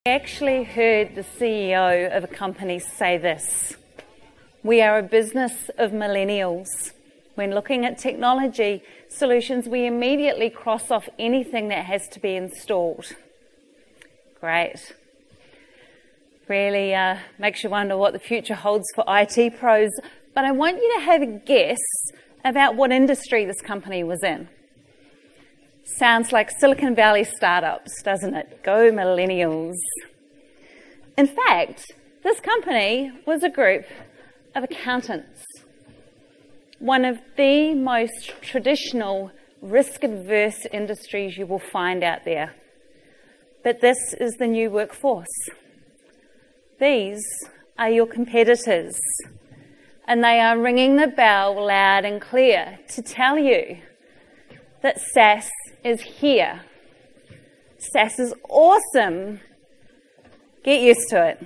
I actually heard the CEO of a company say this: we are a business of millennials. When looking at technology solutions, we immediately cross off anything that has to be installed. Great. Really makes you wonder what the future holds for IT pros, but I want you to have a guess about what industry this company was in. Sounds like Silicon Valley startups, doesn't it? Go millennials. In fact, this company was a group of accountants, one of the most traditional risk-averse industries you will find out there. But this is the new workforce. These are your competitors, and they are ringing the bell loud and clear to tell you that SaaS is here. SaaS is awesome. Get used to it.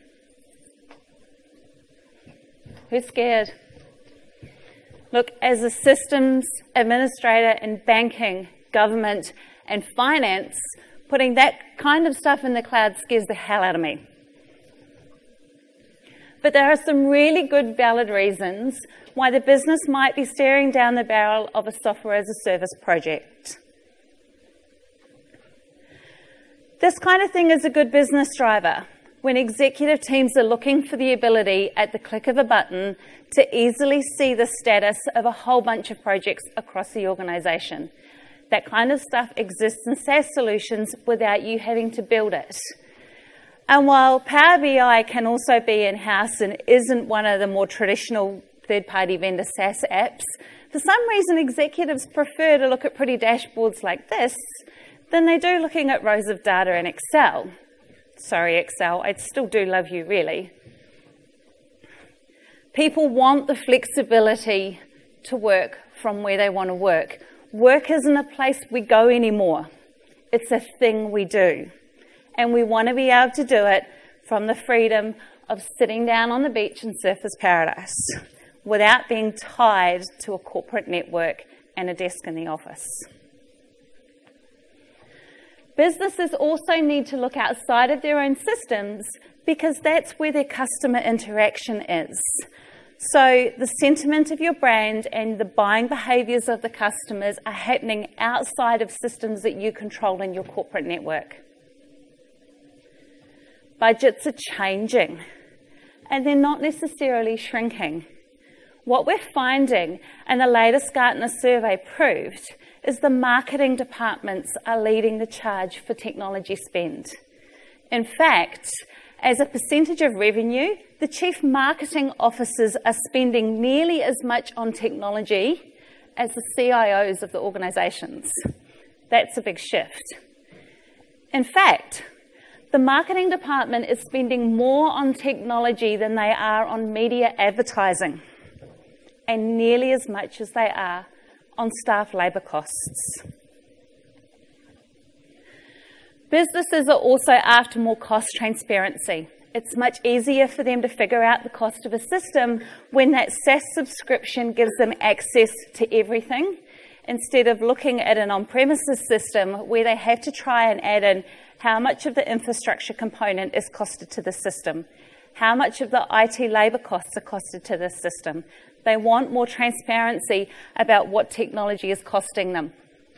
Who's scared? Look, as a systems administrator in banking, government, and finance, putting that kind of stuff in the cloud scares the hell out of me. But there are some really good, valid reasons why the business might be staring down the barrel of a software as a service project. This kind of thing is a good business driver when executive teams are looking for the ability at the click of a button to easily see the status of a whole bunch of projects across the organisation. That kind of stuff exists in SaaS solutions without you having to build it. And while Power BI can also be in-house and isn't one of the more traditional third-party vendor SaaS apps, for some reason executives prefer to look at pretty dashboards like this than they do looking at rows of data in Excel. Sorry, Excel, I still do love you, really. People want the flexibility to work from where they want to work. Work isn't a place we go anymore. It's a thing we do. And we want to be able to do it from the freedom of sitting down on the beach in Surfers Paradise without being tied to a corporate network and a desk in the office. Businesses also need to look outside of their own systems because that's where their customer interaction is. So the sentiment of your brand and the buying behaviours of the customers are happening outside of systems that you control in your corporate network. Budgets are changing, and they're not necessarily shrinking. What we're finding, and the latest Gartner survey proved, is the marketing departments are leading the charge for technology spend. In fact, as a percentage of revenue, the chief marketing officers are spending nearly as much on technology as the CIOs of the organisations. That's a big shift. In fact, the marketing department is spending more on technology than they are on media advertising, and nearly as much as they are on staff labour costs. Businesses are also after more cost transparency. It's much easier for them to figure out the cost of a system when that SaaS subscription gives them access to everything, instead of looking at an on-premises system where they have to try and add in how much of the infrastructure component is costed to the system, how much of the IT labour costs are costed to the system. They want more transparency about what technology is costing them.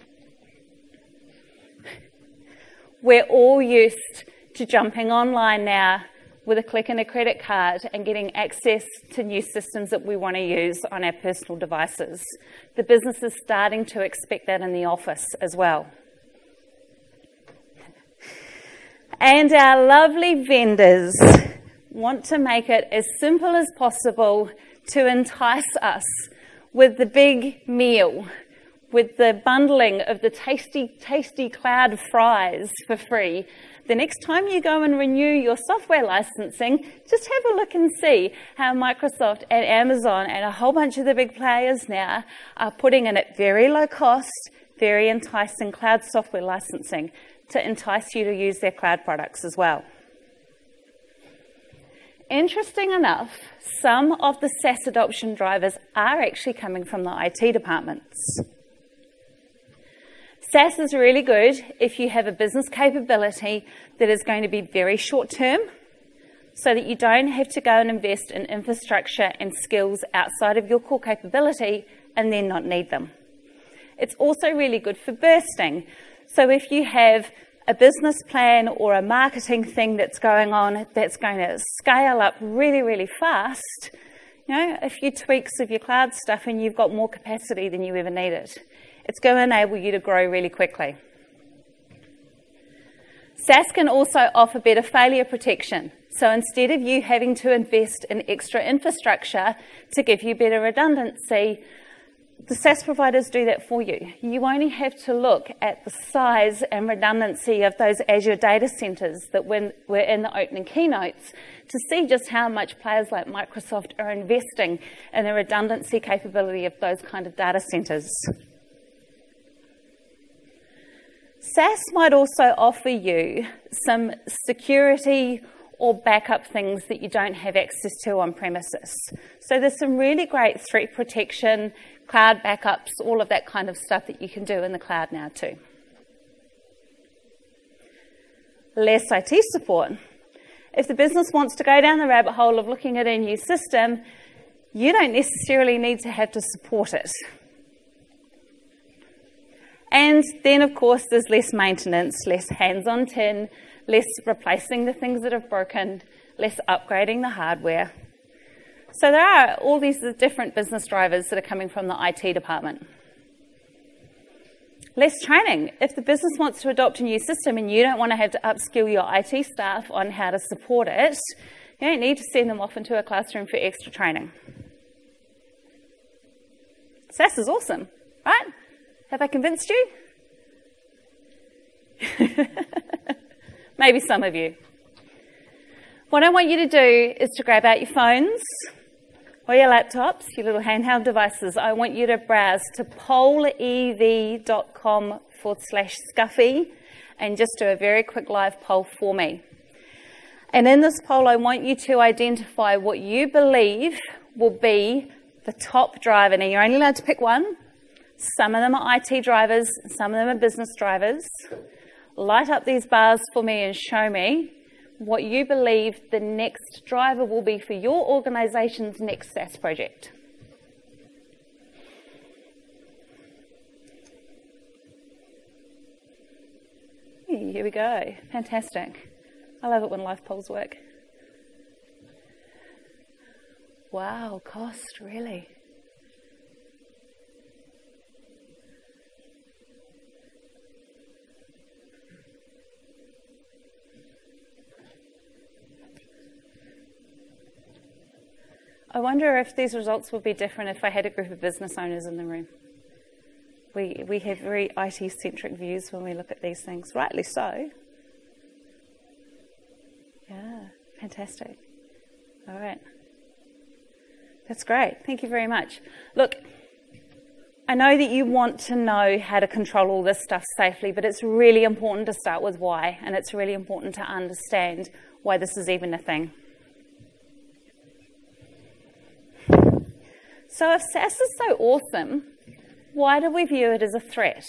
We're all used to jumping online now with a click and a credit card and getting access to new systems that we want to use on our personal devices. The business is starting to expect that in the office as well. And our lovely vendors want to make it as simple as possible to entice us with the big meal, with the bundling of the tasty cloud fries for free. The next time you go and renew your software licensing, just have a look and see how Microsoft and Amazon and a whole bunch of the big players now are putting in at very low cost, very enticing cloud software licensing to entice you to use their cloud products as well. Interesting enough, some of the SaaS adoption drivers are actually coming from the IT departments. SaaS is really good if you have a business capability that is going to be very short term, so that you don't have to go and invest in infrastructure and skills outside of your core capability and then not need them. It's also really good for bursting. So if you have a business plan or a marketing thing that's going on that's going to scale up really, really fast, you know, a few tweaks of your cloud stuff and you've got more capacity than you ever needed. It's going to enable you to grow really quickly. SaaS can also offer better failure protection. So instead of you having to invest in extra infrastructure to give you better redundancy, the SaaS providers do that for you. You only have to look at the size and redundancy of those Azure data centers that were in the opening keynotes to see just how much players like Microsoft are investing in the redundancy capability of those kind of data centers. SaaS might also offer you some security or backup things that you don't have access to on premises. So there's some really great threat protection, cloud backups, all of that kind of stuff that you can do in the cloud now too. Less IT support. If the business wants to go down the rabbit hole of looking at a new system, you don't necessarily need to have to support it. And then, of course, there's less maintenance, less hands-on tin, less replacing the things that have broken, less upgrading the hardware. So there are all these different business drivers that are coming from the IT department. Less training. If the business wants to adopt a new system and you don't want to have to upskill your IT staff on how to support it, you don't need to send them off into a classroom for extra training. SaaS is awesome, right? Have I convinced you? Maybe some of you. What I want you to do is to grab out your phones or your laptops, your little handheld devices. I want you to browse to pollev.com/Scuffy and just do a very quick live poll for me. And in this poll, I want you to identify what you believe will be the top driver. Now, you're only allowed to pick one. Some of them are IT drivers, some of them are business drivers. Light up these bars for me and show me what you believe the next driver will be for your organisation's next SaaS project. Here we go. Fantastic. I love it when live polls work. Wow, cost, really? I wonder if these results would be different if I had a group of business owners in the room. We have very IT-centric views when we look at these things, rightly so. Yeah, fantastic. All right. That's great. Thank you very much. Look, I know that you want to know how to control all this stuff safely, but it's really important to start with why, and it's really important to understand why this is even a thing. So if SaaS is so awesome, why do we view it as a threat?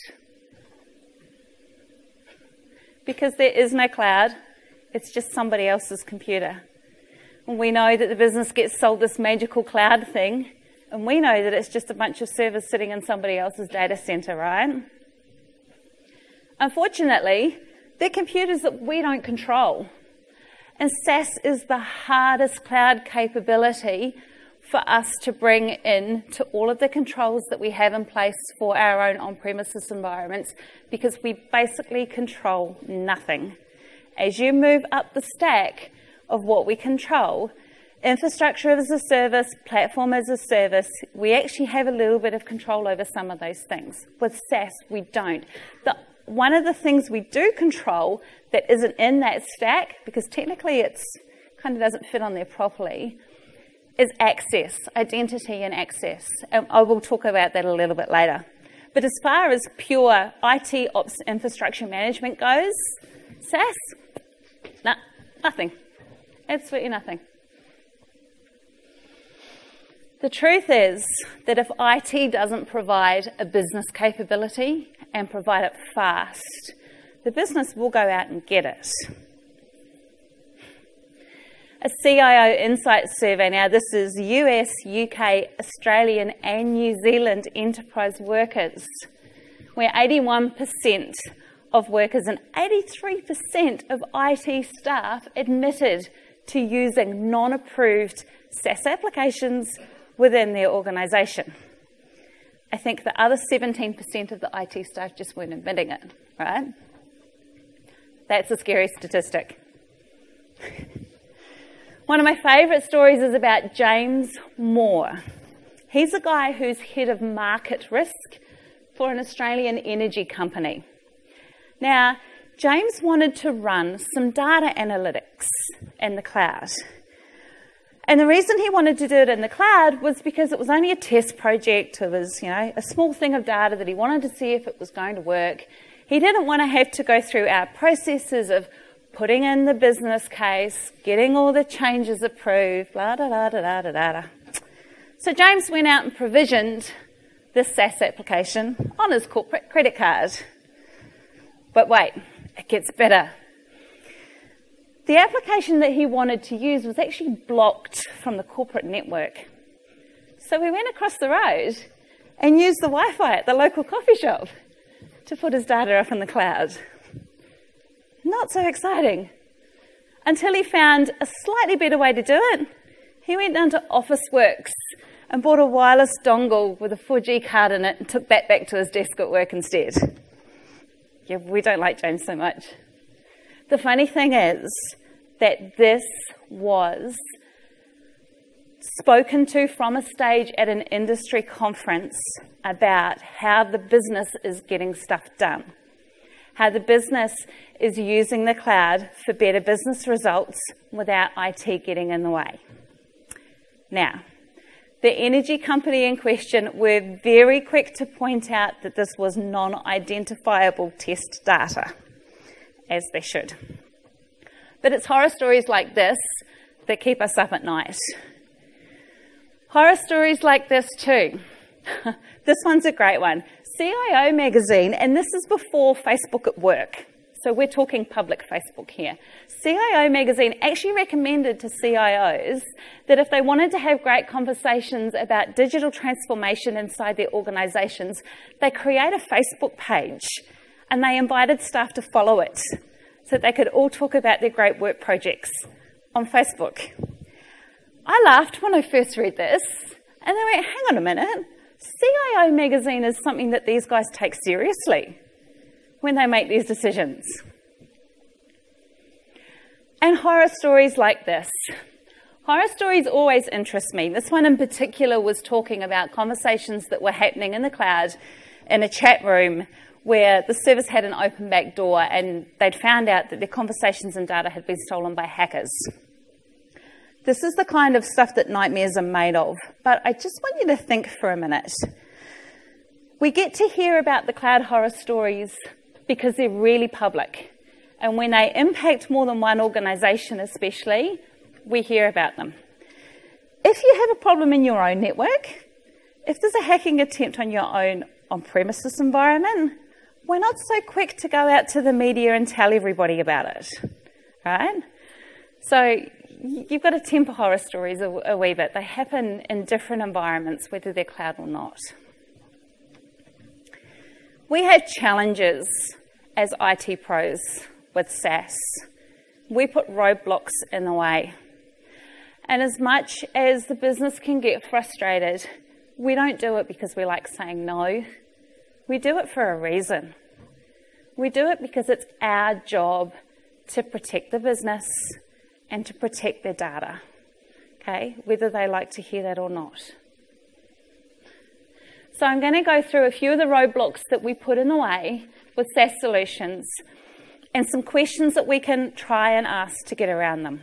Because there is no cloud, it's just somebody else's computer. And we know that the business gets sold this magical cloud thing, and we know that it's just a bunch of servers sitting in somebody else's data center, right? Unfortunately, they're computers that we don't control. And SaaS is the hardest cloud capability for us to bring in to all of the controls that we have in place for our own on-premises environments, because we basically control nothing. As you move up the stack of what we control, infrastructure as a service, platform as a service, we actually have a little bit of control over some of those things. With SaaS, we don't. One of the things we do control that isn't in that stack, because technically it's kind of doesn't fit on there properly, is access, identity and access. And I will talk about that a little bit later. But as far as pure IT ops infrastructure management goes, SaaS, nothing. Absolutely nothing. The truth is that if IT doesn't provide a business capability and provide it fast, the business will go out and get it. A CIO Insight survey, now this is US, UK, Australian and New Zealand enterprise workers, where 81% of workers and 83% of IT staff admitted to using non-approved SaaS applications within their organisation. I think the other 17% of the IT staff just weren't admitting it, right? That's a scary statistic. One of my favourite stories is about James Moore. He's a guy who's head of market risk for an Australian energy company. Now, James wanted to run some data analytics in the cloud. And the reason he wanted to do it in the cloud was because it was only a test project. It was, a small thing of data that he wanted to see if it was going to work. He didn't want to have to go through our processes of putting in the business case, getting all the changes approved, blah, da, da, da, da, da, da. So James went out and provisioned this SaaS application on his corporate credit card. But wait, it gets better. The application that he wanted to use was actually blocked from the corporate network. So we went across the road and used the Wi-Fi at the local coffee shop to put his data up in the cloud. Not so exciting. Until he found a slightly better way to do it. He went down to Officeworks and bought a wireless dongle with a 4G card in it and took that back to his desk at work instead. Yeah, we don't like James so much. The funny thing is that this was spoken to from a stage at an industry conference about how the business is getting stuff done. How the business is using the cloud for better business results without IT getting in the way. Now, the energy company in question were very quick to point out that this was non-identifiable test data, as they should. But it's horror stories like this that keep us up at night. Horror stories like this too. This one's a great one. CIO magazine, and this is before Facebook at Work, so we're talking public Facebook here. CIO magazine actually recommended to CIOs that if they wanted to have great conversations about digital transformation inside their organisations, they create a Facebook page and they invited staff to follow it so they could all talk about their great work projects on Facebook. I laughed when I first read this and they went, hang on a minute, CIO magazine is something that these guys take seriously when they make these decisions. And horror stories like this. Horror stories always interest me. This one in particular was talking about conversations that were happening in the cloud in a chat room where the service had an open back door and they'd found out that their conversations and data had been stolen by hackers. This is the kind of stuff that nightmares are made of, but I just want you to think for a minute. We get to hear about the cloud horror stories because they're really public, and when they impact more than one organisation especially, we hear about them. If you have a problem in your own network, if there's a hacking attempt on your own on-premises environment, we're not so quick to go out to the media and tell everybody about it, right? So you've got to temper horror stories a wee bit. They happen in different environments, whether they're cloud or not. We have challenges as IT pros with SaaS. We put roadblocks in the way. And as much as the business can get frustrated, we don't do it because we like saying no. We do it for a reason. We do it because it's our job to protect the business and to protect their data, okay, whether they like to hear that or not. So I'm going to go through a few of the roadblocks that we put in the way with SaaS solutions and some questions that we can try and ask to get around them.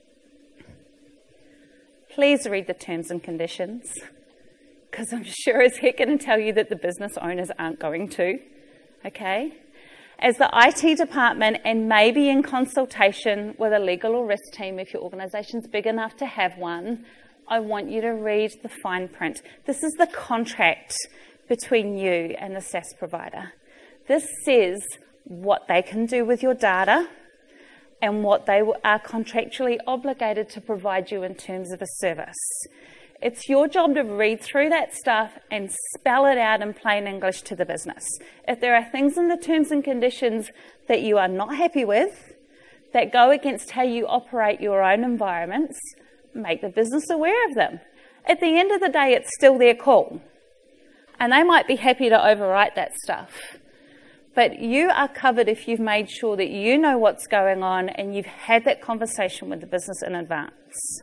Please read the terms and conditions, because I'm sure as heck going to tell you that the business owners aren't going to, okay? As the IT department, and maybe in consultation with a legal or risk team if your organisation's big enough to have one, I want you to read the fine print. This is the contract between you and the SaaS provider. This says what they can do with your data and what they are contractually obligated to provide you in terms of a service. It's your job to read through that stuff and spell it out in plain English to the business. If there are things in the terms and conditions that you are not happy with, that go against how you operate your own environments, make the business aware of them. At the end of the day, it's still their call. And they might be happy to overwrite that stuff. But you are covered if you've made sure that you know what's going on and you've had that conversation with the business in advance.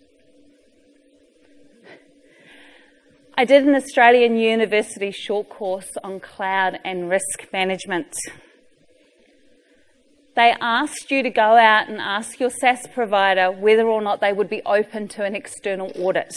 I did an Australian University short course on cloud and risk management. They asked you to go out and ask your SaaS provider whether or not they would be open to an external audit.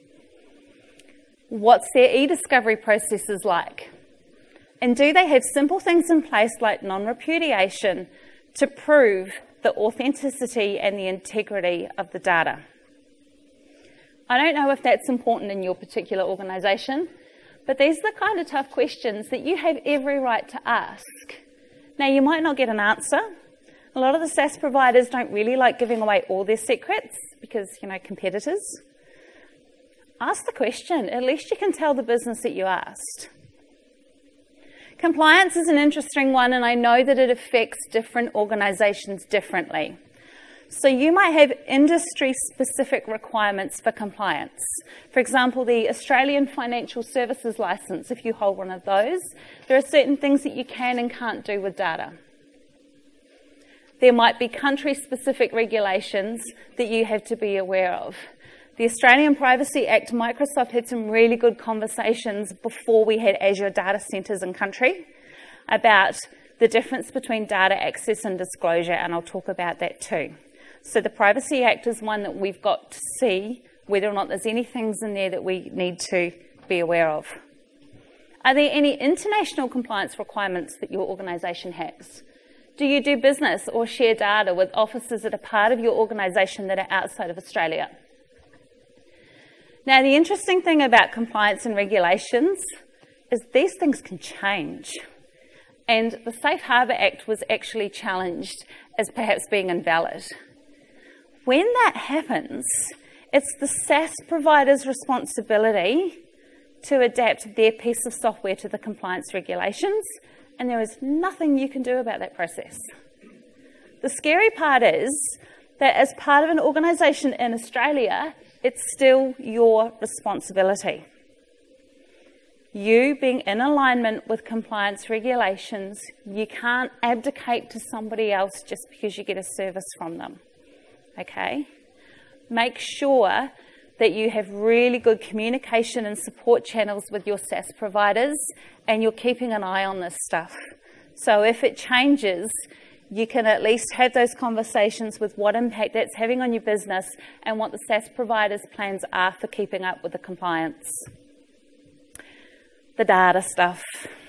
What's their e-discovery processes like? And do they have simple things in place like non-repudiation to prove the authenticity and the integrity of the data? I don't know if that's important in your particular organisation, but these are the kind of tough questions that you have every right to ask. Now, you might not get an answer. A lot of the SaaS providers don't really like giving away all their secrets because, competitors. Ask the question. At least you can tell the business that you asked. Compliance is an interesting one, and I know that it affects different organisations differently. So you might have industry-specific requirements for compliance. For example, the Australian Financial Services Licence, if you hold one of those, there are certain things that you can and can't do with data. There might be country-specific regulations that you have to be aware of. The Australian Privacy Act, Microsoft had some really good conversations before we had Azure data centres in country about the difference between data access and disclosure, and I'll talk about that too. So the Privacy Act is one that we've got to see whether or not there's any things in there that we need to be aware of. Are there any international compliance requirements that your organisation has? Do you do business or share data with offices that are part of your organisation that are outside of Australia? Now, the interesting thing about compliance and regulations is these things can change. And the Safe Harbour Act was actually challenged as perhaps being invalid. When that happens, it's the SaaS provider's responsibility to adapt their piece of software to the compliance regulations, and there is nothing you can do about that process. The scary part is that as part of an organisation in Australia, it's still your responsibility. You being in alignment with compliance regulations, you can't abdicate to somebody else just because you get a service from them. Okay? Make sure that you have really good communication and support channels with your SaaS providers, and you're keeping an eye on this stuff. So if it changes, you can at least have those conversations with what impact that's having on your business and what the SaaS providers' plans are for keeping up with the compliance. The data stuff.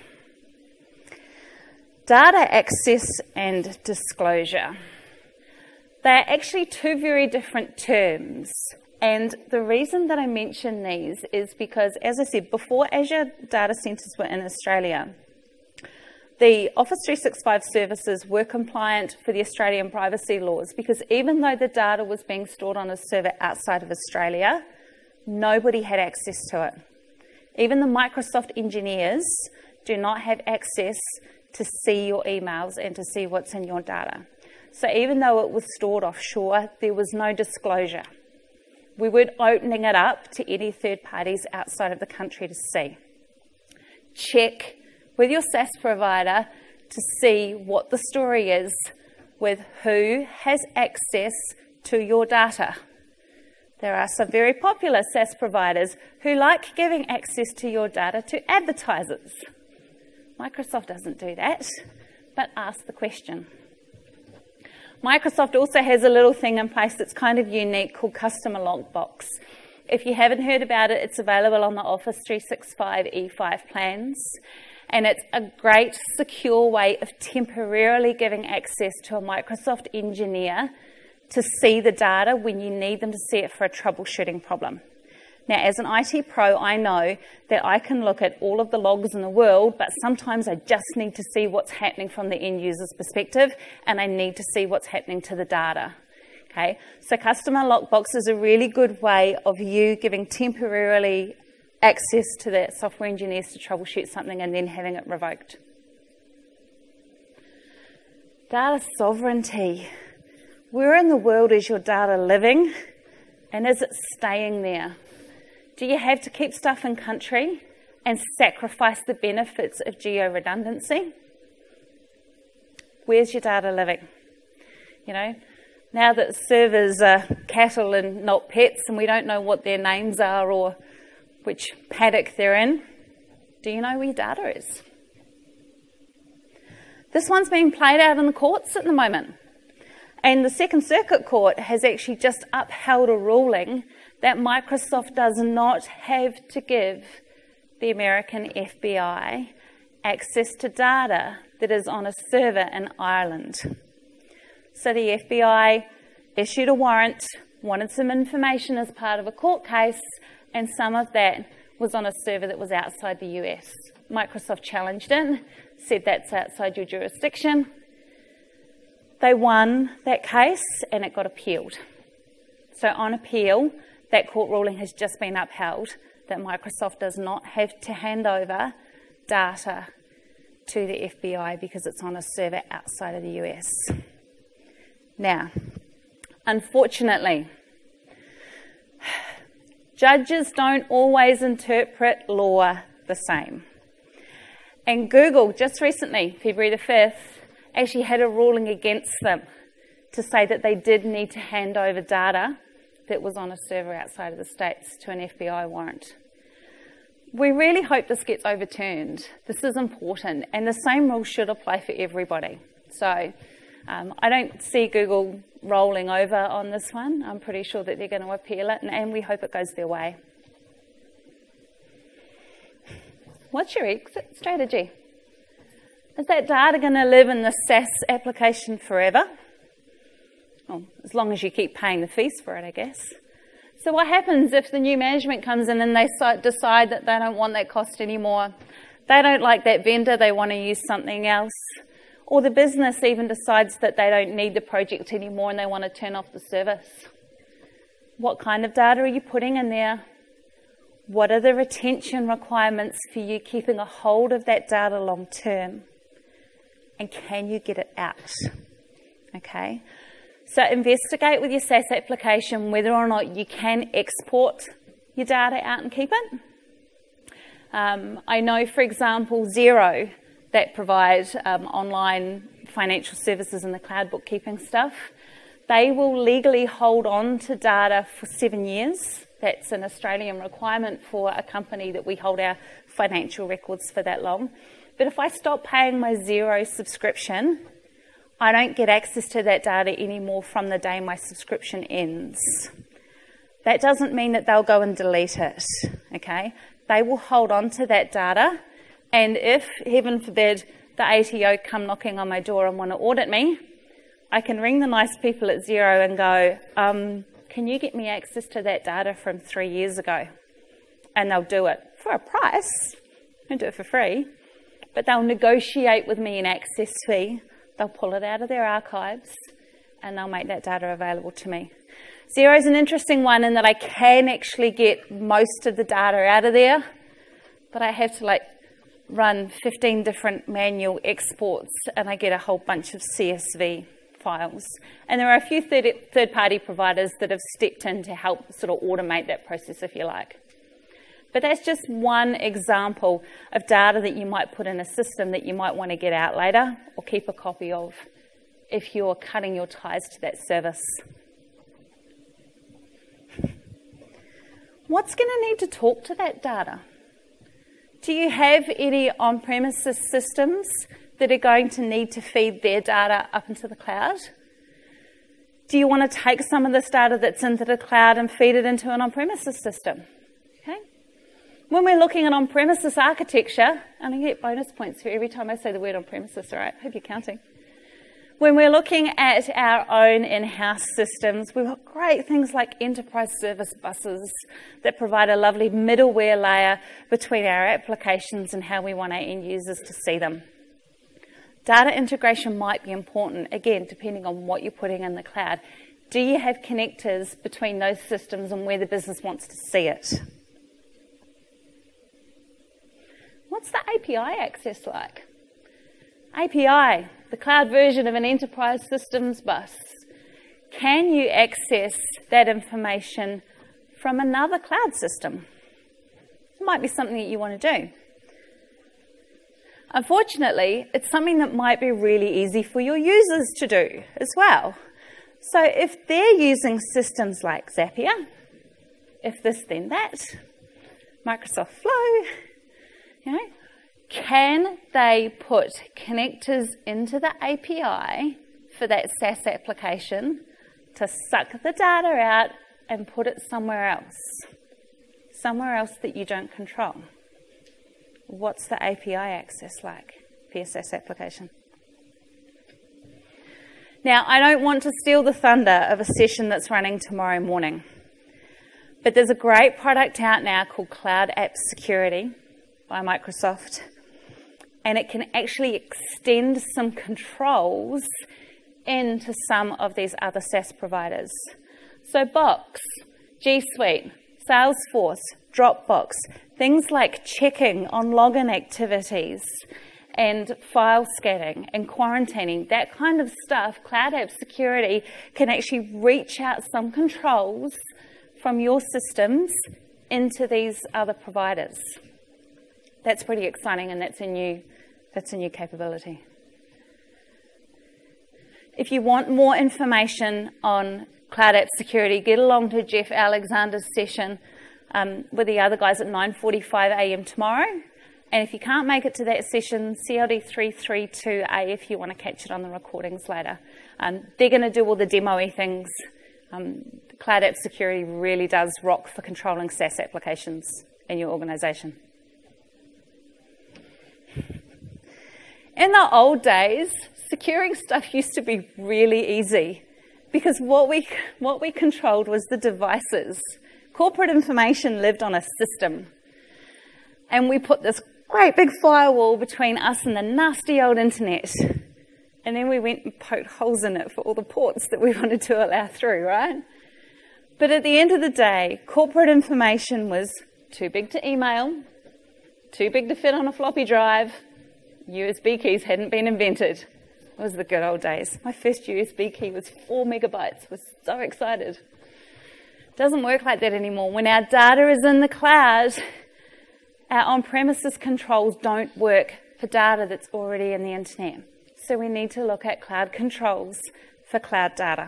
Data access and disclosure. They're actually two very different terms. And the reason that I mention these is because, as I said, before Azure data centres were in Australia, the Office 365 services were compliant for the Australian privacy laws because even though the data was being stored on a server outside of Australia, nobody had access to it. Even the Microsoft engineers do not have access to see your emails and to see what's in your data. So even though it was stored offshore, there was no disclosure. We weren't opening it up to any third parties outside of the country to see. Check with your SaaS provider to see what the story is with who has access to your data. There are some very popular SaaS providers who like giving access to your data to advertisers. Microsoft doesn't do that, but ask the question. Microsoft also has a little thing in place that's kind of unique called Customer Lockbox. If you haven't heard about it, it's available on the Office 365 E5 plans. And it's a great, secure way of temporarily giving access to a Microsoft engineer to see the data when you need them to see it for a troubleshooting problem. Now, as an IT pro, I know that I can look at all of the logs in the world, but sometimes I just need to see what's happening from the end user's perspective, and I need to see what's happening to the data. Okay, so customer lockbox is a really good way of you giving temporarily access to that software engineers to troubleshoot something and then having it revoked. Data sovereignty. Where in the world is your data living, and is it staying there? Do you have to keep stuff in country and sacrifice the benefits of geo-redundancy? Where's your data living? You know, now that servers are cattle and not pets and we don't know what their names are or which paddock they're in, do you know where your data is? This one's being played out in the courts at the moment. And the Second Circuit Court has actually just upheld a ruling that Microsoft does not have to give the American FBI access to data that is on a server in Ireland. So the FBI issued a warrant, wanted some information as part of a court case, and some of that was on a server that was outside the US. Microsoft challenged it, said that's outside your jurisdiction. They won that case and it got appealed. So on appeal, that court ruling has just been upheld that Microsoft does not have to hand over data to the FBI because it's on a server outside of the US. Now, unfortunately, judges don't always interpret law the same. And Google, just recently, February the 5th, actually had a ruling against them to say that they did need to hand over data that was on a server outside of the States to an FBI warrant. We really hope this gets overturned. This is important, and the same rules should apply for everybody. So I don't see Google rolling over on this one. I'm pretty sure that they're going to appeal it, and we hope it goes their way. What's your exit strategy? Is that data going to live in the SaaS application forever? Well, as long as you keep paying the fees for it, I guess. So what happens if the new management comes in and they decide that they don't want that cost anymore? They don't like that vendor, they want to use something else. Or the business even decides that they don't need the project anymore and they want to turn off the service. What kind of data are you putting in there? What are the retention requirements for you keeping a hold of that data long term? And can you get it out? Okay. So investigate with your SaaS application whether or not you can export your data out and keep it. I know, for example, Xero, that provide online financial services and the cloud bookkeeping stuff, they will legally hold on to data for 7 years. That's an Australian requirement for a company that we hold our financial records for that long. But if I stop paying my Xero subscription, I don't get access to that data anymore from the day my subscription ends. That doesn't mean that they'll go and delete it, okay? They will hold on to that data, and if, heaven forbid, the ATO come knocking on my door and want to audit me, I can ring the nice people at Xero and go, can you get me access to that data from 3 years ago? And they'll do it for a price. They'll do it for free. But they'll negotiate with me an access fee. They'll pull it out of their archives and they'll make that data available to me. Xero is an interesting one in that I can actually get most of the data out of there, but I have to run 15 different manual exports and I get a whole bunch of CSV files. And there are a few third-party providers that have stepped in to help sort of automate that process, if you like. But that's just one example of data that you might put in a system that you might want to get out later or keep a copy of if you're cutting your ties to that service. What's going to need to talk to that data? Do you have any on-premises systems that are going to need to feed their data up into the cloud? Do you want to take some of this data that's into the cloud and feed it into an on-premises system? Okay. When we're looking at on-premises architecture, and I get bonus points for every time I say the word on-premises, all right? Hope you're counting. When we're looking at our own in-house systems, we've got great things like enterprise service buses that provide a lovely middleware layer between our applications and how we want our end users to see them. Data integration might be important, again, depending on what you're putting in the cloud. Do you have connectors between those systems and where the business wants to see it? What's the API access like? API, the cloud version of an enterprise systems bus. Can you access that information from another cloud system? It might be something that you want to do. Unfortunately, it's something that might be really easy for your users to do as well. So if they're using systems like Zapier, if this then that, Microsoft Flow, can they put connectors into the API for that SaaS application to suck the data out and put it somewhere else that you don't control? What's the API access like for your SaaS application? Now, I don't want to steal the thunder of a session that's running tomorrow morning, but there's a great product out now called Cloud App Security by Microsoft, and it can actually extend some controls into some of these other SaaS providers. So Box, G Suite, Salesforce, Dropbox, things like checking on login activities and file scanning and quarantining, that kind of stuff, Cloud App Security can actually reach out some controls from your systems into these other providers. That's pretty exciting, and that's a new capability. If you want more information on Cloud App Security, get along to Jeff Alexander's session with the other guys at 9:45 a.m. tomorrow. And if you can't make it to that session, CLD 332A if you want to catch it on the recordings later. They're going to do all the demo-y things. Cloud App Security really does rock for controlling SaaS applications in your organisation. In the old days, securing stuff used to be really easy because what we controlled was the devices. Corporate information lived on a system. And we put this great big firewall between us and the nasty old internet. And then we went and poked holes in it for all the ports that we wanted to allow through, right? But at the end of the day, corporate information was too big to email, too big to fit on a floppy drive. USB keys hadn't been invented. It was the good old days. My first USB key was 4 megabytes. I was so excited. It doesn't work like that anymore. When our data is in the cloud, our on-premises controls don't work for data that's already in the internet. So we need to look at cloud controls for cloud data.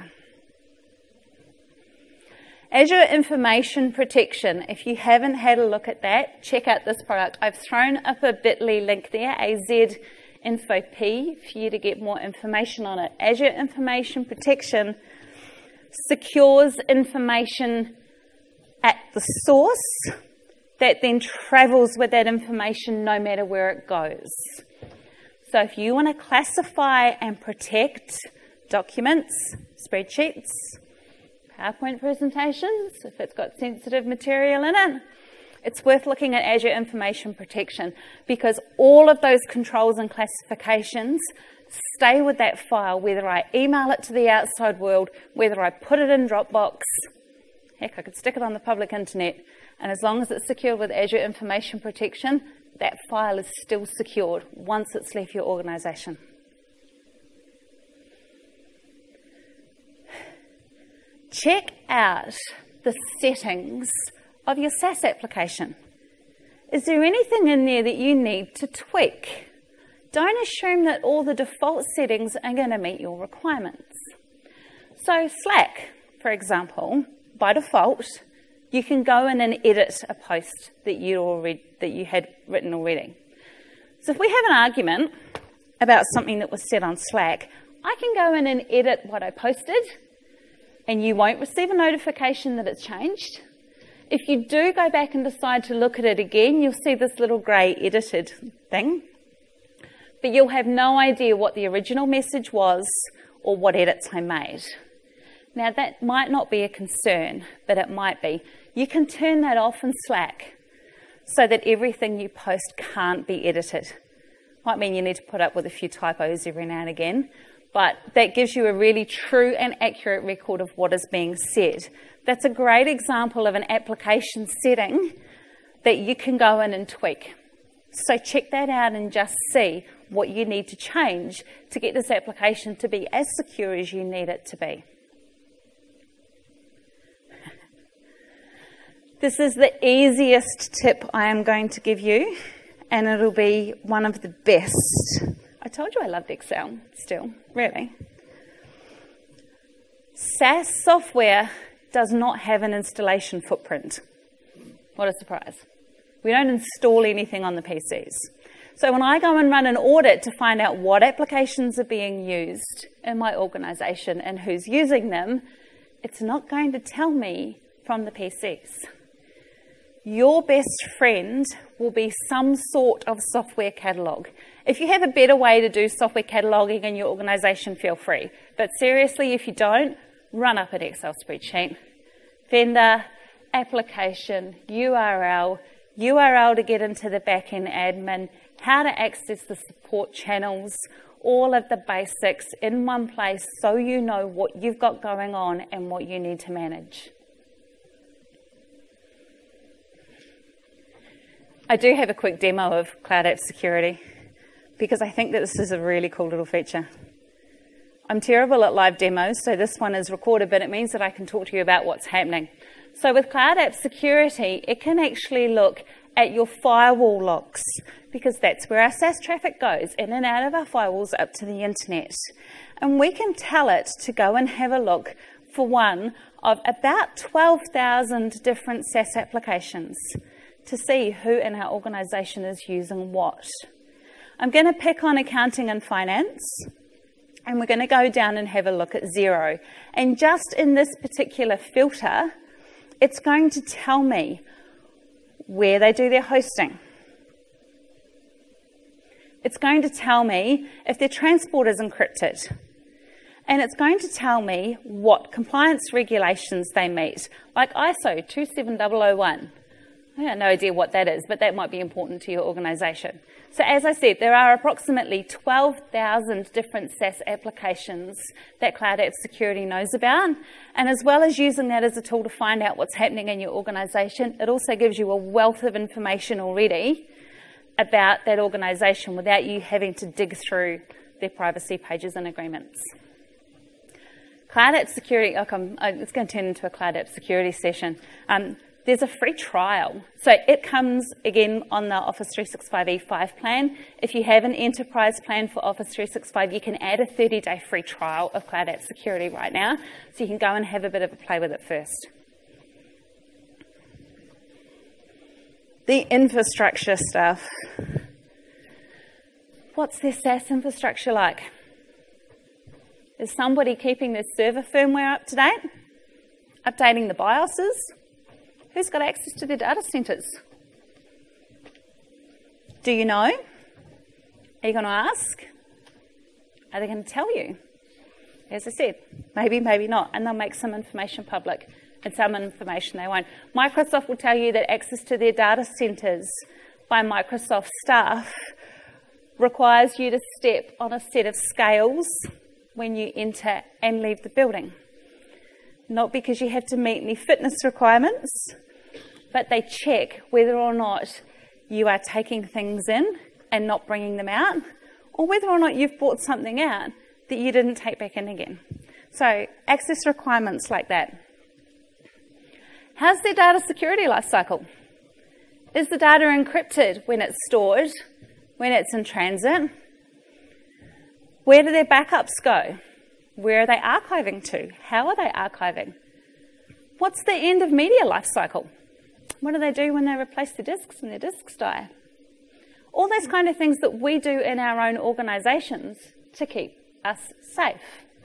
Azure Information Protection, if you haven't had a look at that, check out this product. I've thrown up a bit.ly link there, AZInfoP, for you to get more information on it. Azure Information Protection secures information at the source that then travels with that information no matter where it goes. So if you want to classify and protect documents, spreadsheets, PowerPoint presentations, if it's got sensitive material in it, it's worth looking at Azure Information Protection because all of those controls and classifications stay with that file, whether I email it to the outside world, whether I put it in Dropbox. Heck, I could stick it on the public internet, and as long as it's secured with Azure Information Protection, that file is still secured once it's left your organisation. Check out the settings of your SaaS application. Is there anything in there that you need to tweak? Don't assume that all the default settings are going to meet your requirements. So Slack, for example, by default, you can go in and edit a post that you had written already. So if we have an argument about something that was said on Slack, I can go in and edit what I posted, and you won't receive a notification that it's changed. If you do go back and decide to look at it again, you'll see this little grey edited thing. But you'll have no idea what the original message was or what edits I made. Now that might not be a concern, but it might be. You can turn that off in Slack so that everything you post can't be edited. Might mean you need to put up with a few typos every now and again, but that gives you a really true and accurate record of what is being said. That's a great example of an application setting that you can go in and tweak. So check that out and just see what you need to change to get this application to be as secure as you need it to be. This is the easiest tip I am going to give you, and it'll be one of the best. I told you I loved Excel still, really. SaaS software does not have an installation footprint. What a surprise. We don't install anything on the PCs. So when I go and run an audit to find out what applications are being used in my organisation and who's using them, it's not going to tell me from the PCs. Your best friend will be some sort of software catalogue. If you have a better way to do software cataloguing in your organisation, feel free. But seriously, if you don't, run up an Excel spreadsheet. Vendor, application, URL to get into the back-end admin, how to access the support channels, all of the basics in one place so you know what you've got going on and what you need to manage. I do have a quick demo of Cloud App Security because I think that this is a really cool little feature. I'm terrible at live demos, so this one is recorded, but it means that I can talk to you about what's happening. So with Cloud App Security, it can actually look at your firewall logs because that's where our SaaS traffic goes, in and out of our firewalls up to the internet. And we can tell it to go and have a look for one of about 12,000 different SaaS applications to see who in our organisation is using what. I'm going to pick on accounting and finance, and we're going to go down and have a look at Xero. And just in this particular filter, it's going to tell me where they do their hosting. It's going to tell me if their transport is encrypted. And it's going to tell me what compliance regulations they meet, like ISO 27001. I have no idea what that is, but that might be important to your organisation. So as I said, there are approximately 12,000 different SaaS applications that Cloud App Security knows about. And as well as using that as a tool to find out what's happening in your organisation, it also gives you a wealth of information already about that organisation without you having to dig through their privacy pages and agreements. Cloud App Security, it's going to turn into a Cloud App Security session. There's a free trial. So it comes, again, on the Office 365 E5 plan. If you have an enterprise plan for Office 365, you can add a 30-day free trial of Cloud App Security right now. So you can go and have a bit of a play with it first. The infrastructure stuff. What's their SaaS infrastructure like? Is somebody keeping their server firmware up to date? Updating the BIOSes? Who's got access to their data centres? Do you know? Are you going to ask? Are they going to tell you? As I said, maybe, maybe not, and they'll make some information public and some information they won't. Microsoft will tell you that access to their data centres by Microsoft staff requires you to step on a set of scales when you enter and leave the building. Not because you have to meet any fitness requirements, but they check whether or not you are taking things in and not bringing them out, or whether or not you've brought something out that you didn't take back in again. So access requirements like that. How's their data security lifecycle? Is the data encrypted when it's stored, when it's in transit? Where do their backups go? Where are they archiving to? How are they archiving? What's the end of media lifecycle? What do they do when they replace the disks and their disks die? All those kind of things that we do in our own organisations to keep us safe.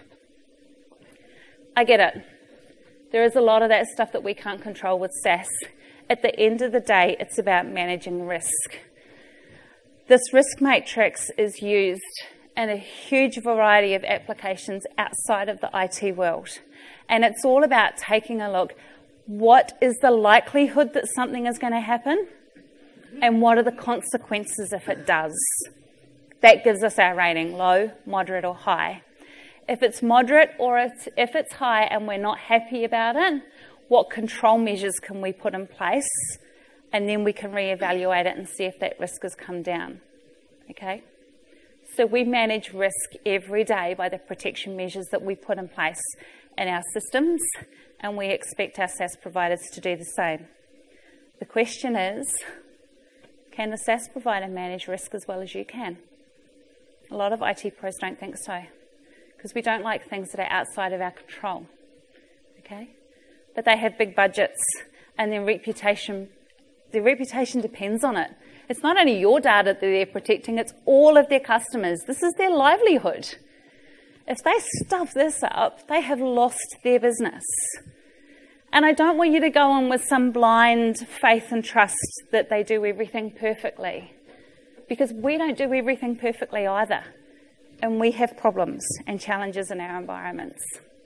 I get it. There is a lot of that stuff that we can't control with SaaS. At the end of the day, it's about managing risk. This risk matrix is used in a huge variety of applications outside of the IT world. And it's all about taking a look, what is the likelihood that something is going to happen? And what are the consequences if it does? That gives us our rating, low, moderate or high. If it's moderate or if it's high and we're not happy about it, what control measures can we put in place? And then we can reevaluate it and see if that risk has come down. Okay? So we manage risk every day by the protection measures that we put in place in our systems, and we expect our SaaS providers to do the same. The question is, can the SaaS provider manage risk as well as you can? A lot of IT pros don't think so, because we don't like things that are outside of our control. Okay? But they have big budgets, and their reputation depends on it. It's not only your data that they're protecting, it's all of their customers. This is their livelihood. If they stuff this up, they have lost their business. And I don't want you to go on with some blind faith and trust that they do everything perfectly, because we don't do everything perfectly either. And we have problems and challenges in our environments.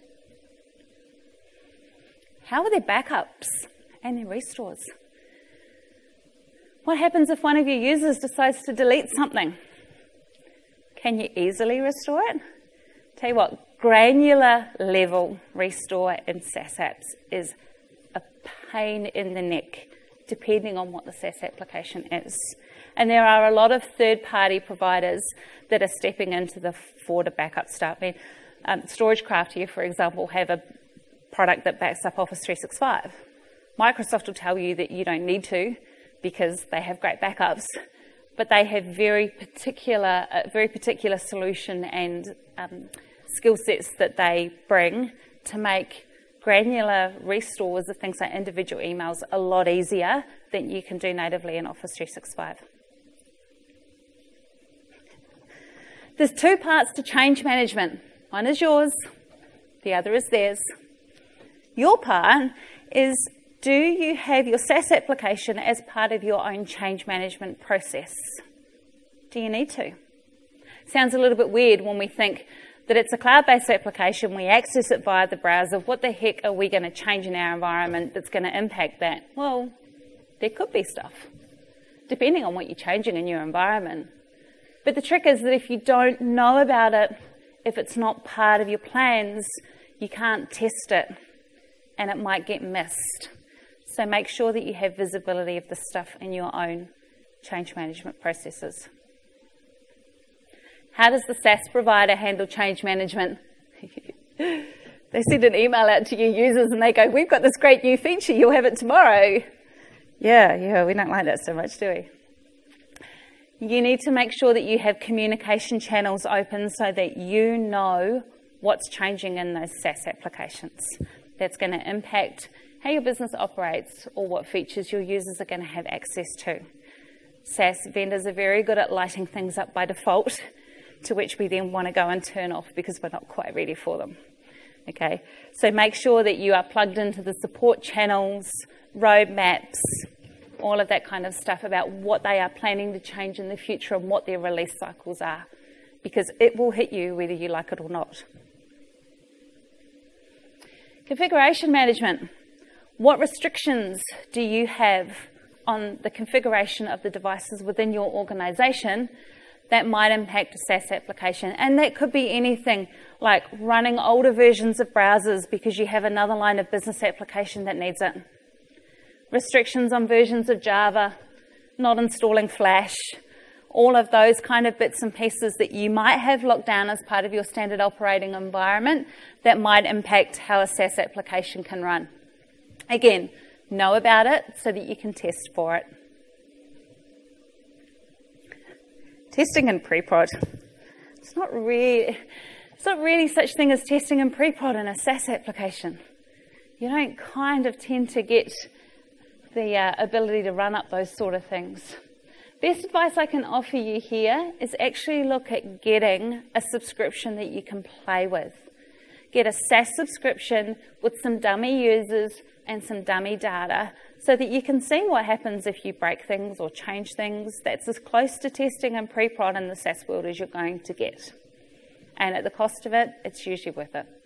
How are their backups and their restores? What happens if one of your users decides to delete something? Can you easily restore it? Tell you what, granular level restore in SaaS apps is a pain in the neck, depending on what the SaaS application is. And there are a lot of third-party providers that are stepping into the fore to back up stuff. I mean, StorageCraft here, for example, have a product that backs up Office 365. Microsoft will tell you that you don't need to because they have great backups, but they have very particular solution and skill sets that they bring to make granular restores of things like individual emails a lot easier than you can do natively in Office 365. There's two parts to change management. One is yours, the other is theirs. Your part is, do you have your SaaS application as part of your own change management process? Do you need to? Sounds a little bit weird when we think that it's a cloud-based application, we access it via the browser. What the heck are we going to change in our environment that's going to impact that? Well, there could be stuff, depending on what you're changing in your environment. But the trick is that if you don't know about it, if it's not part of your plans, you can't test it, and it might get missed. So make sure that you have visibility of the stuff in your own change management processes. How does the SaaS provider handle change management? They send an email out to your users and they go, we've got this great new feature, you'll have it tomorrow. Yeah, we don't like that so much, do we? You need to make sure that you have communication channels open so that you know what's changing in those SaaS applications. That's going to impact how your business operates or what features your users are going to have access to. SaaS vendors are very good at lighting things up by default, to which we then want to go and turn off because we're not quite ready for them. Okay, so make sure that you are plugged into the support channels, roadmaps, all of that kind of stuff about what they are planning to change in the future and what their release cycles are, because it will hit you whether you like it or not. Configuration management. What restrictions do you have on the configuration of the devices within your organization that might impact a SaaS application? And that could be anything like running older versions of browsers because you have another line of business application that needs it. Restrictions on versions of Java, not installing Flash, all of those kind of bits and pieces that you might have locked down as part of your standard operating environment that might impact how a SaaS application can run. Again, know about it so that you can test for it. Testing and pre-prod. It's not really such thing as testing and pre-prod in a SaaS application. You don't kind of tend to get the ability to run up those sort of things. Best advice I can offer you here is actually look at getting a subscription that you can play with. get a SaaS subscription with some dummy users and some dummy data so that you can see what happens if you break things or change things. That's as close to testing and pre-prod in the SaaS world as you're going to get. And at the cost of it, it's usually worth it.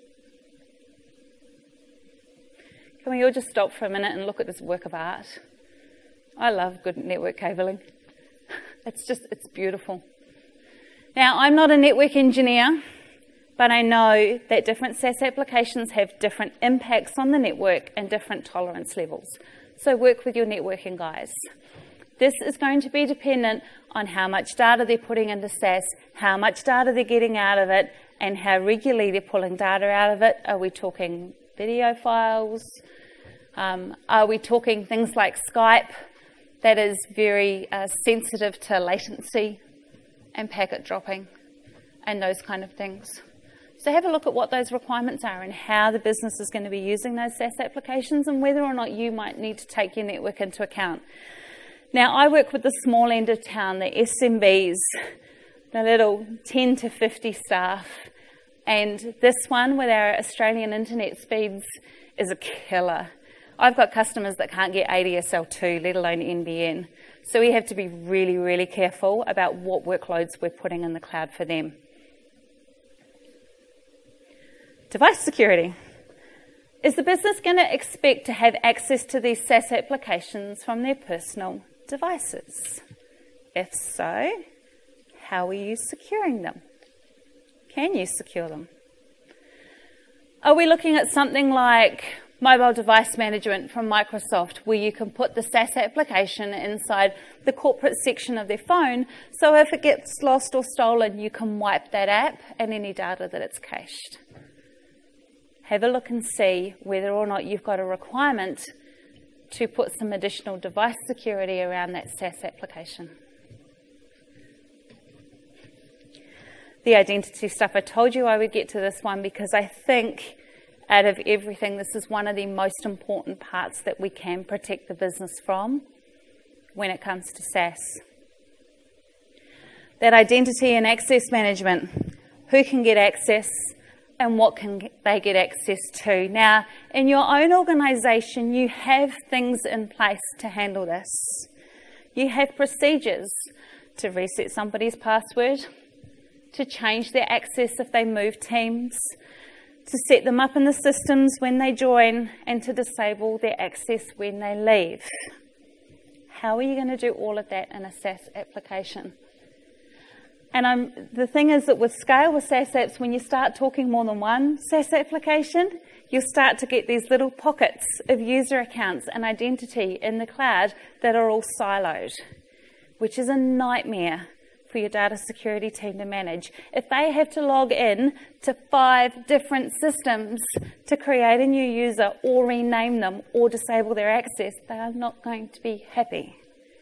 Can we all just stop for a minute and look at this work of art? I love good network cabling. It's beautiful. Now, I'm not a network engineer, but I know that different SaaS applications have different impacts on the network and different tolerance levels. So work with your networking guys. This is going to be dependent on how much data they're putting into SaaS, how much data they're getting out of it, and how regularly they're pulling data out of it. Are we talking video files? Are we talking things like Skype that is very sensitive to latency and packet dropping and those kind of things? So have a look at what those requirements are and how the business is going to be using those SaaS applications and whether or not you might need to take your network into account. Now, I work with the small end of town, the SMBs, the little 10 to 50 staff, and this one with our Australian internet speeds is a killer. I've got customers that can't get ADSL2, let alone NBN, so we have to be really, really careful about what workloads we're putting in the cloud for them. Device security. Is the business going to expect to have access to these SaaS applications from their personal devices? If so, how are you securing them? Can you secure them? Are we looking at something like mobile device management from Microsoft, where you can put the SaaS application inside the corporate section of their phone, so if it gets lost or stolen, you can wipe that app and any data that it's cached? Have a look and see whether or not you've got a requirement to put some additional device security around that SaaS application. The identity stuff, I told you I would get to this one because I think out of everything, this is one of the most important parts that we can protect the business from when it comes to SaaS. That identity and access management. Who can get access and what can they get access to? Now, in your own organisation, you have things in place to handle this. You have procedures to reset somebody's password, to change their access if they move teams, to set them up in the systems when they join, and to disable their access when they leave. How are you going to do all of that in a SaaS application? And the thing is that with scale with SaaS apps, when you start talking more than one SaaS application, you'll start to get these little pockets of user accounts and identity in the cloud that are all siloed, which is a nightmare for your data security team to manage. If they have to log in to 5 different systems to create a new user or rename them or disable their access, they are not going to be happy.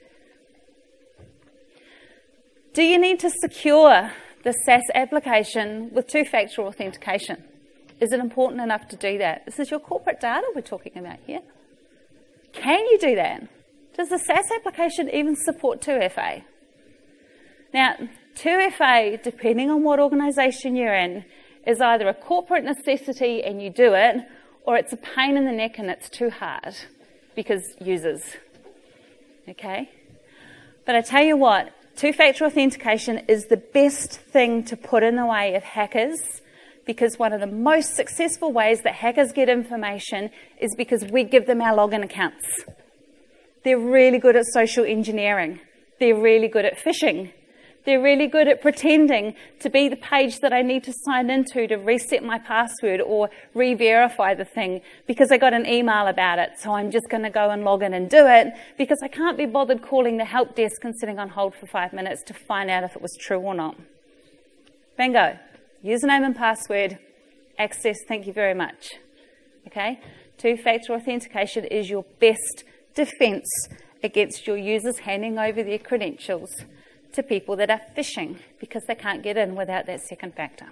Do you need to secure the SaaS application with two-factor authentication? Is it important enough to do that? This is your corporate data we're talking about here. Can you do that? Does the SaaS application even support 2FA? Now, 2FA, depending on what organisation you're in, is either a corporate necessity and you do it, or it's a pain in the neck and it's too hard because users. Okay? But I tell you what, two-factor authentication is the best thing to put in the way of hackers, because one of the most successful ways that hackers get information is because we give them our login accounts. They're really good at social engineering. They're really good at phishing. They're really good at pretending to be the page that I need to sign into to reset my password or re-verify the thing because I got an email about it, so I'm just going to go and log in and do it because I can't be bothered calling the help desk and sitting on hold for 5 minutes to find out if it was true or not. Bingo. Username and password. Access, thank you very much. Okay? Two-factor authentication is your best defense against your users handing over their credentials to people that are phishing because they can't get in without that second factor.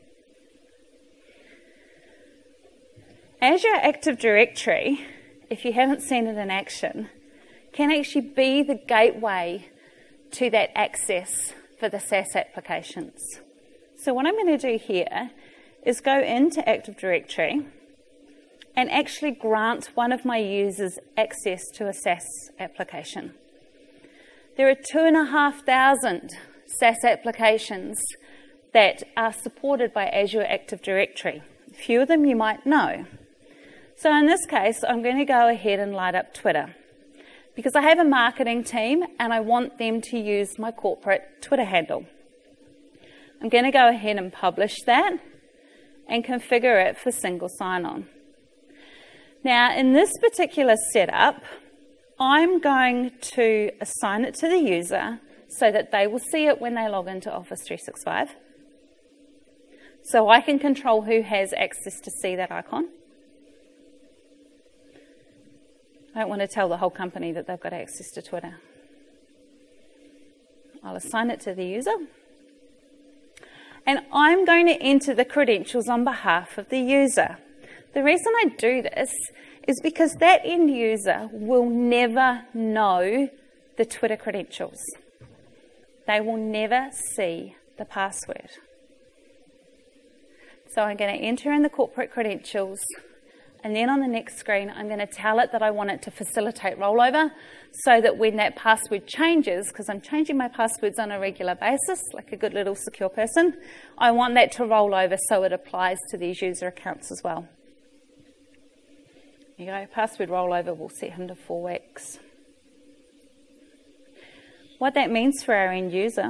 Azure Active Directory, if you haven't seen it in action, can actually be the gateway to that access for the SaaS applications. So what I'm going to do here is go into Active Directory and actually grant one of my users access to a SaaS application. There are 2,500 SaaS applications that are supported by Azure Active Directory. A few of them you might know. So in this case, I'm going to go ahead and light up Twitter, because I have a marketing team and I want them to use my corporate Twitter handle. I'm going to go ahead and publish that and configure it for single sign-on. Now, in this particular setup, I'm going to assign it to the user so that they will see it when they log into Office 365. So I can control who has access to see that icon. I don't want to tell the whole company that they've got access to Twitter. I'll assign it to the user. And I'm going to enter the credentials on behalf of the user. The reason I do this is because that end user will never know the Twitter credentials. They will never see the password. So I'm going to enter in the corporate credentials, and then on the next screen, I'm going to tell it that I want it to facilitate rollover so that when that password changes, because I'm changing my passwords on a regular basis, like a good little secure person, I want that to roll over so it applies to these user accounts as well. There you go, password rollover will set him to 4 weeks. What that means for our end user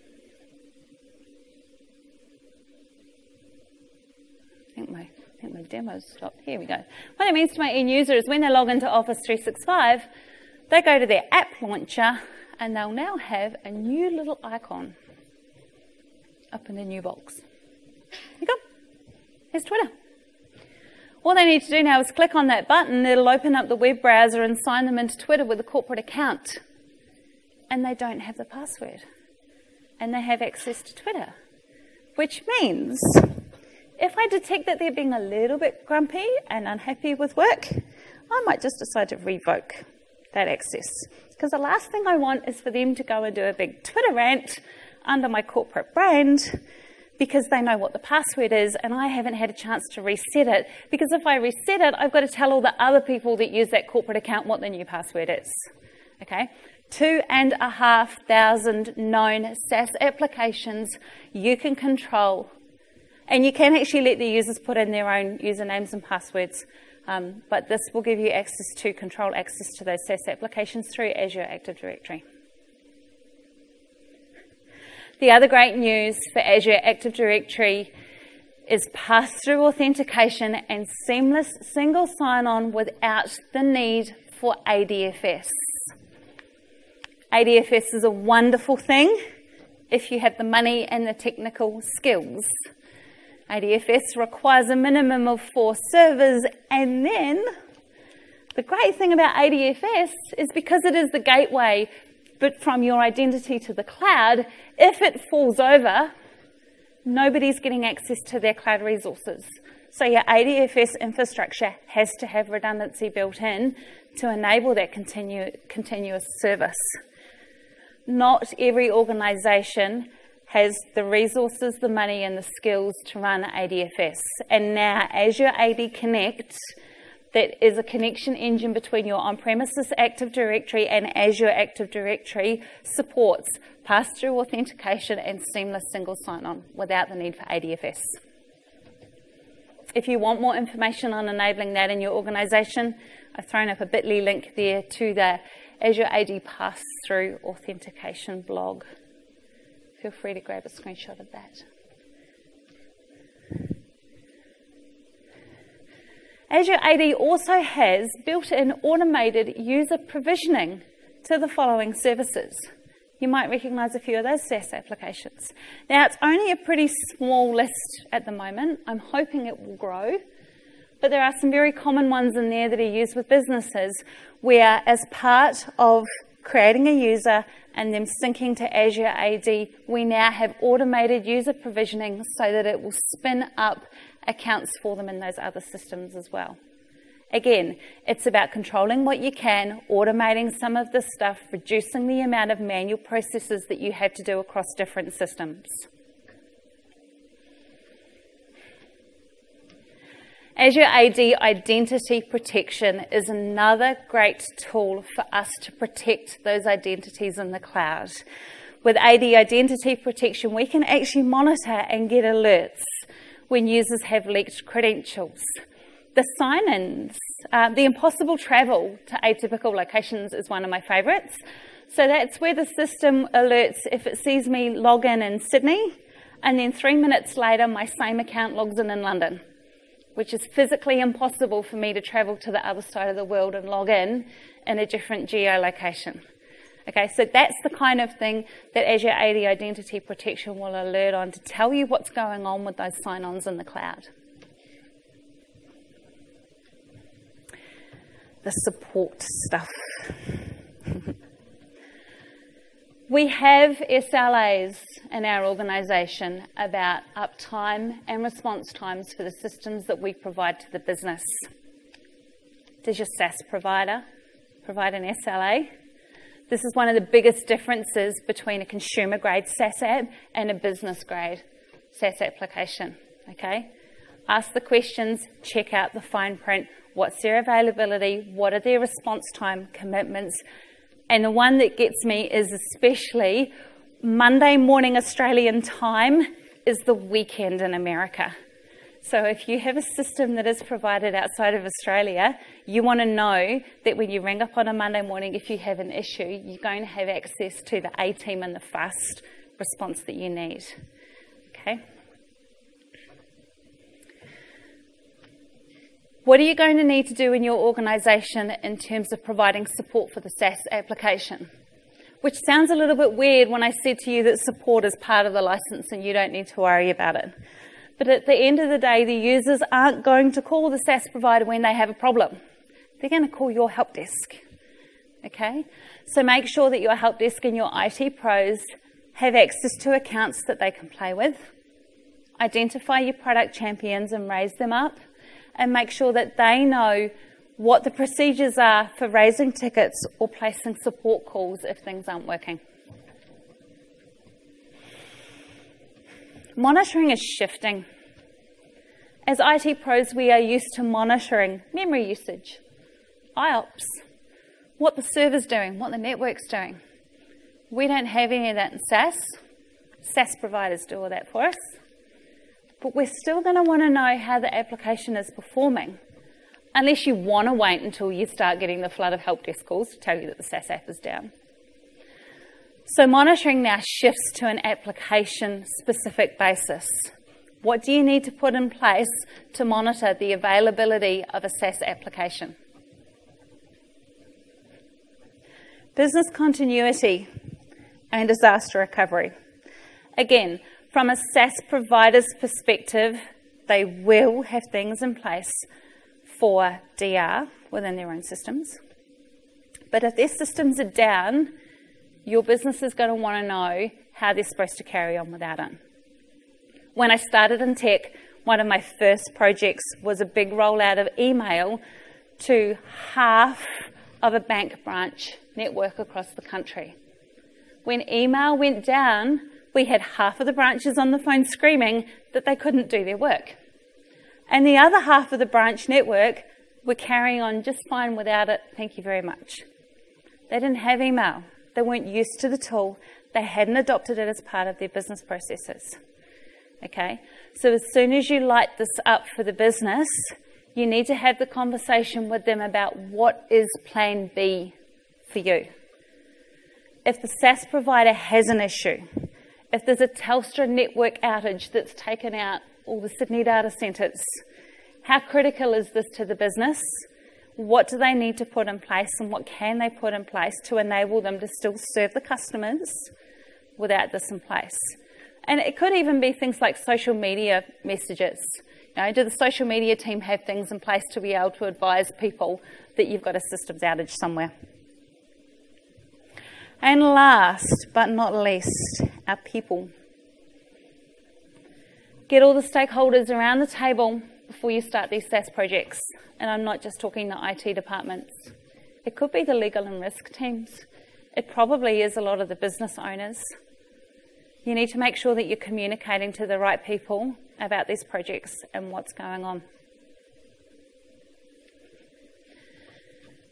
I think my demo's stopped. Here we go. What it means to my end user is when they log into Office 365, they go to their app launcher and they'll now have a new little icon up in the new box. There you go. Here's Twitter. All they need to do now is click on that button. It'll open up the web browser and sign them into Twitter with a corporate account. And they don't have the password. And they have access to Twitter. Which means if I detect that they're being a little bit grumpy and unhappy with work, I might just decide to revoke that access. Because the last thing I want is for them to go and do a big Twitter rant under my corporate brand because they know what the password is and I haven't had a chance to reset it. Because if I reset it, I've got to tell all the other people that use that corporate account what the new password is. Okay? 2,500 known SaaS applications you can control. And you can actually let the users put in their own usernames and passwords, but this will give you control access to those SaaS applications through Azure Active Directory. The other great news for Azure Active Directory is pass-through authentication and seamless single sign-on without the need for ADFS. ADFS is a wonderful thing if you have the money and the technical skills. ADFS requires a minimum of 4 servers, and then the great thing about ADFS is because it is the gateway but from your identity to the cloud, if it falls over, nobody's getting access to their cloud resources. So your ADFS infrastructure has to have redundancy built in to enable that continuous service. Not every organisation has the resources, the money and the skills to run ADFS. And now Azure AD Connect, that is a connection engine between your on-premises Active Directory and Azure Active Directory, supports pass-through authentication and seamless single sign-on without the need for ADFS. If you want more information on enabling that in your organisation, I've thrown up a bit.ly link there to the Azure AD pass-through authentication blog. Feel free to grab a screenshot of that. Azure AD also has built-in automated user provisioning to the following services. You might recognise a few of those SaaS applications. Now, it's only a pretty small list at the moment. I'm hoping it will grow. But there are some very common ones in there that are used with businesses where, as part of creating a user and them syncing to Azure AD, we now have automated user provisioning so that it will spin up accounts for them in those other systems as well. Again, it's about controlling what you can, automating some of this stuff, reducing the amount of manual processes that you have to do across different systems. Azure AD Identity Protection is another great tool for us to protect those identities in the cloud. With AD Identity Protection, we can actually monitor and get alerts when users have leaked credentials. The sign-ins, the impossible travel to atypical locations is one of my favourites. So that's where the system alerts if it sees me log in Sydney, and then 3 minutes later my same account logs in London, which is physically impossible for me to travel to the other side of the world and log in a different geolocation. Okay, so that's the kind of thing that Azure AD Identity Protection will alert on to tell you what's going on with those sign-ons in the cloud. The support stuff. We have SLAs in our organisation about uptime and response times for the systems that we provide to the business. Does your SaaS provider provide an SLA? This is one of the biggest differences between a consumer-grade SaaS app and a business-grade SaaS application. Okay? Ask the questions, check out the fine print. What's their availability? What are their response time commitments? And the one that gets me is especially Monday morning Australian time is the weekend in America. So if you have a system that is provided outside of Australia, you want to know that when you ring up on a Monday morning, if you have an issue, you're going to have access to the A-team and the fast response that you need. Okay? What are you going to need to do in your organisation in terms of providing support for the SaaS application? Which sounds a little bit weird when I said to you that support is part of the licence and you don't need to worry about it. But at the end of the day, the users aren't going to call the SaaS provider when they have a problem. They're going to call your help desk. Okay? So make sure that your help desk and your IT pros have access to accounts that they can play with. Identify your product champions and raise them up. And make sure that they know what the procedures are for raising tickets or placing support calls if things aren't working. Monitoring is shifting. As IT pros, we are used to monitoring memory usage, IOPS, what the server's doing, what the network's doing. We don't have any of that in SaaS. SaaS providers do all that for us. But we're still going to want to know how the application is performing, unless you want to wait until you start getting the flood of help desk calls to tell you that the SaaS app is down. So monitoring now shifts to an application-specific basis. What do you need to put in place to monitor the availability of a SaaS application? Business continuity and disaster recovery. Again, from a SaaS provider's perspective, they will have things in place for DR within their own systems. But if their systems are down, your business is going to want to know how they're supposed to carry on without it. When I started in tech, one of my first projects was a big rollout of email to half of a bank branch network across the country. When email went down, we had half of the branches on the phone screaming that they couldn't do their work. And the other half of the branch network were carrying on just fine without it, thank you very much. They didn't have email. They weren't used to the tool. They hadn't adopted it as part of their business processes. Okay? So as soon as you light this up for the business, you need to have the conversation with them about what is plan B for you. If the SaaS provider has an issue, if there's a Telstra network outage that's taken out all the Sydney data centres, how critical is this to the business? What do they need to put in place and what can they put in place to enable them to still serve the customers without this in place? And it could even be things like social media messages. You know, do the social media team have things in place to be able to advise people that you've got a systems outage somewhere? And last but not least, our people. Get all the stakeholders around the table before you start these SaaS projects. And I'm not just talking the IT departments. It could be the legal and risk teams. It probably is a lot of the business owners. You need to make sure that you're communicating to the right people about these projects and what's going on.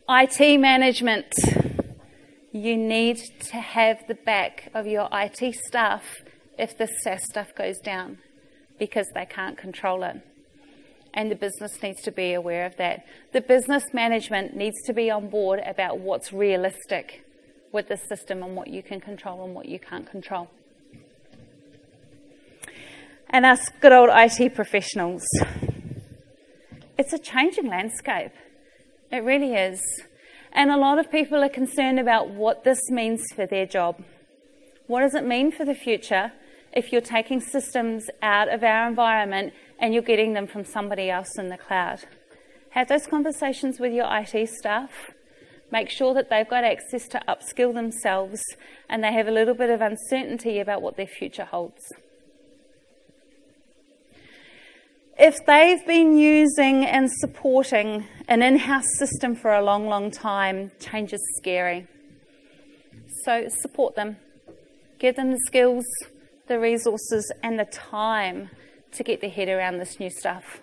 IT management. You need to have the back of your IT staff if the SaaS stuff goes down, because they can't control it. And the business needs to be aware of that. The business management needs to be on board about what's realistic with the system and what you can control and what you can't control. And us good old IT professionals. It's a changing landscape. It really is. And a lot of people are concerned about what this means for their job. What does it mean for the future if you're taking systems out of our environment and you're getting them from somebody else in the cloud? Have those conversations with your IT staff. Make sure that they've got access to upskill themselves and they have a little bit of uncertainty about what their future holds. If they've been using and supporting an in-house system for a long, long time, change is scary. So support them. Give them the skills, the resources, and the time to get their head around this new stuff.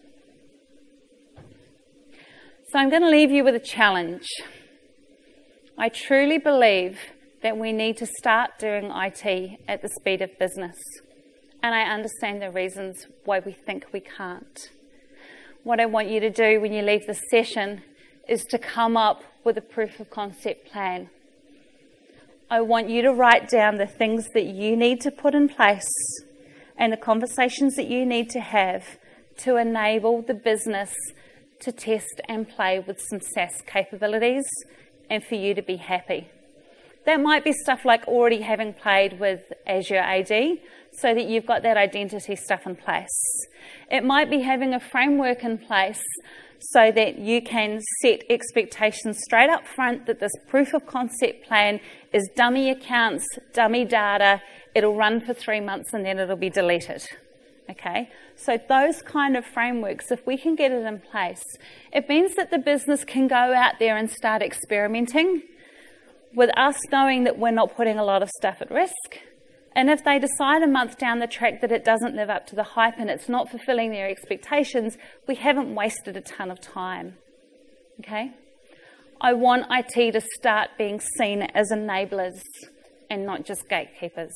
So I'm going to leave you with a challenge. I truly believe that we need to start doing IT at the speed of business. And I understand the reasons why we think we can't. What I want you to do when you leave this session is to come up with a proof of concept plan. I want you to write down the things that you need to put in place and the conversations that you need to have to enable the business to test and play with some SaaS capabilities and for you to be happy. That might be stuff like already having played with Azure AD so that you've got that identity stuff in place. It might be having a framework in place so that you can set expectations straight up front that this proof of concept plan is dummy accounts, dummy data, it'll run for 3 months and then it'll be deleted. Okay, so those kind of frameworks, if we can get it in place, it means that the business can go out there and start experimenting with us knowing that we're not putting a lot of stuff at risk. And if they decide a month down the track that it doesn't live up to the hype and it's not fulfilling their expectations, we haven't wasted a ton of time. Okay? I want IT to start being seen as enablers and not just gatekeepers.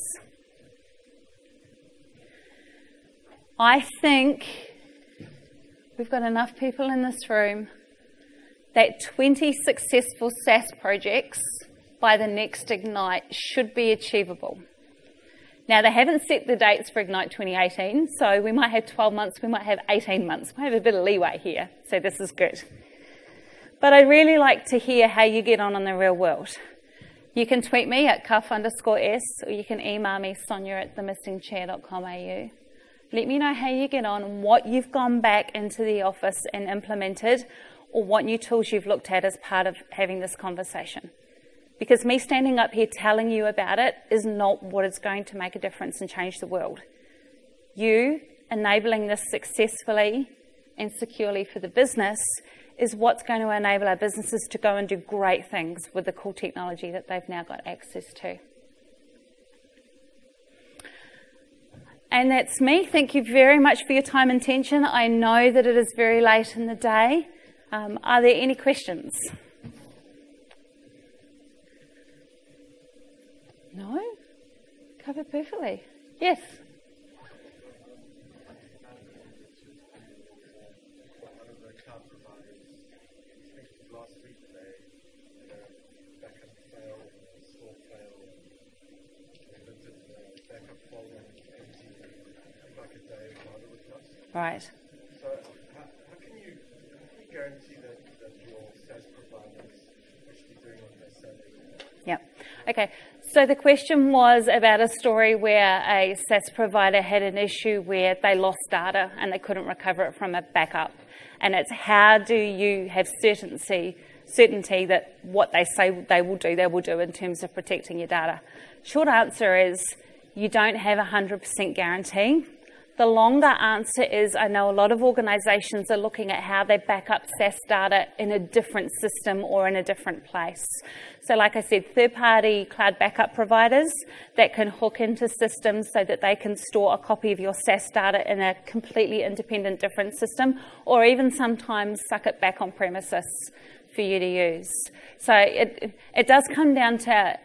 I think we've got enough people in this room that 20 successful SaaS projects by the next Ignite should be achievable. Now, they haven't set the dates for Ignite 2018, so we might have 12 months, we might have 18 months. We have a bit of leeway here, so this is good. But I'd really like to hear how you get on in the real world. You can tweet me at cuff_s, or you can email me, sonia@themissingchair.com.au. Let me know how you get on and what you've gone back into the office and implemented, or what new tools you've looked at as part of having this conversation. Because me standing up here telling you about it is not what is going to make a difference and change the world. You enabling this successfully and securely for the business is what's going to enable our businesses to go and do great things with the cool technology that they've now got access to. And that's me. Thank you very much for your time and attention. I know that it is very late in the day. Are there any questions? No? Covered perfectly. Yes? Right. So how can you guarantee that your SaaS providers actually doing what they're saying? Yep. Okay. So the question was about a story where a SaaS provider had an issue where they lost data and they couldn't recover it from a backup. And it's how do you have certainty that what they say they will do in terms of protecting your data? Short answer is you don't have a 100% guarantee. The longer answer is I know a lot of organisations are looking at how they back up SaaS data in a different system or in a different place. So like I said, third-party cloud backup providers that can hook into systems so that they can store a copy of your SaaS data in a completely independent different system, or even sometimes suck it back on premises for you to use. So it does come down to,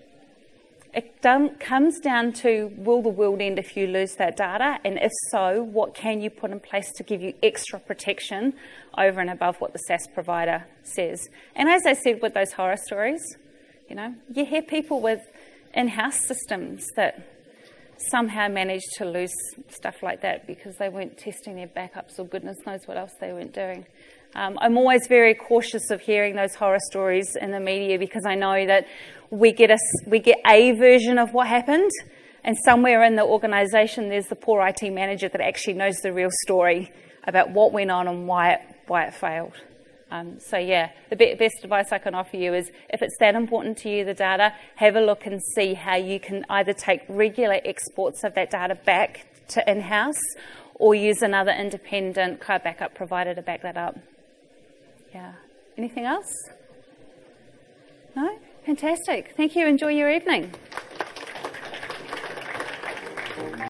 comes down to, will the world end if you lose that data? And if so, what can you put in place to give you extra protection over and above what the SaaS provider says? And as I said with those horror stories, you know, you hear people with in-house systems that somehow managed to lose stuff like that because they weren't testing their backups or goodness knows what else they weren't doing. I'm always very cautious of hearing those horror stories in the media because I know that we get a version of what happened, and somewhere in the organisation there's the poor IT manager that actually knows the real story about what went on and why it failed. So yeah, the best advice I can offer you is, if it's that important to you, the data, have a look and see how you can either take regular exports of that data back to in-house or use another independent cloud backup provider to back that up. Yeah. Anything else? No? Fantastic. Thank you. Enjoy your evening.